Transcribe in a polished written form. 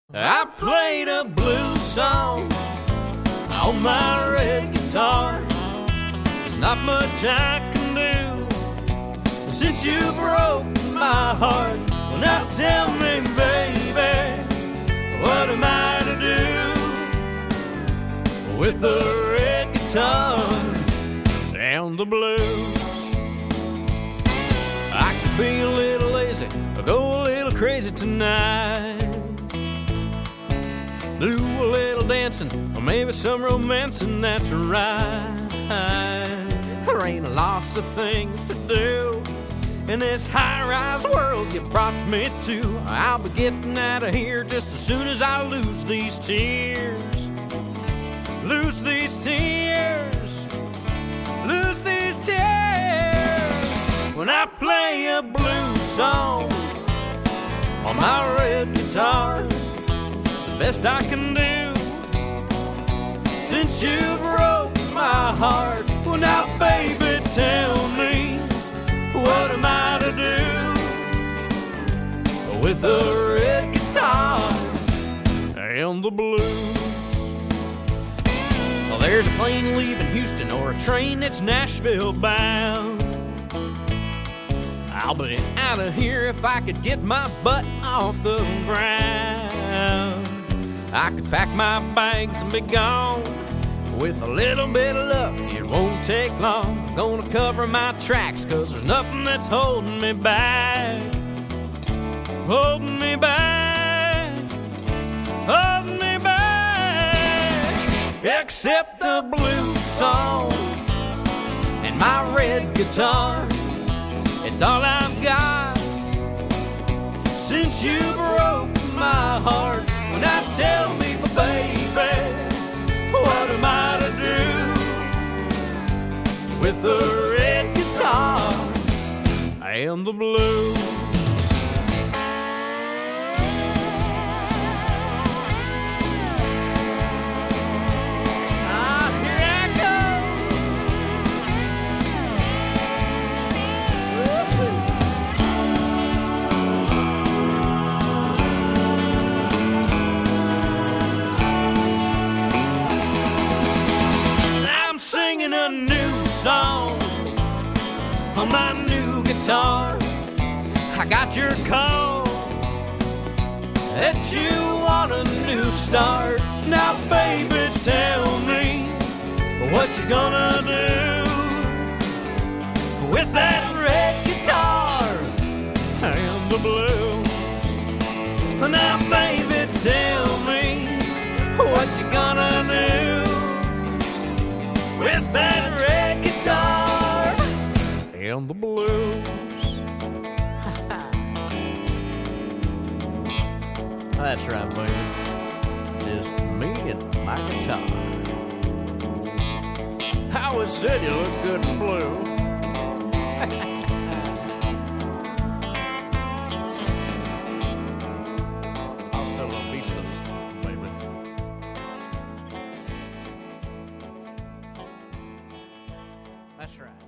I played a blues song on my red guitar. There's not much I can do since you broke my heart. Well, now tell me, baby, what am I to do with the red guitar and the blues? I could be a little lazy or go a little crazy tonight. Do a little dancing, or maybe some romancing, that's right. There ain't a loss of things to do in this high-rise world you brought me to. I'll be getting out of here just as soon as I lose these tears. Lose these tears. Lose these tears. When I play a blues song on my red guitar, best I can do since you broke my heart. Well, now, baby, tell me, what am I to do with the red guitar and the blues? Well, there's a plane leaving Houston or a train that's Nashville bound. I'll be out of here if I could get my butt off the ground. I could pack my bags and be gone. With a little bit of luck, it won't take long. I'm gonna cover my tracks, 'cause there's nothing that's holding me back. Holding me back. Holding me back. Except the blues song and my red guitar. It's all I've got since you broke my heart. Now tell me, baby, what am I to do with the red guitar and the blues? A new song on my new guitar. I got your call that you want a new start. Now, baby, tell me what you gonna do with that red guitar and the blues. Now, baby, tell me what you gonna do with that red guitar and the blues. That's right, baby. Just me and my guitar. I always said you look good in blue. Hasta la vista, baby. That's right.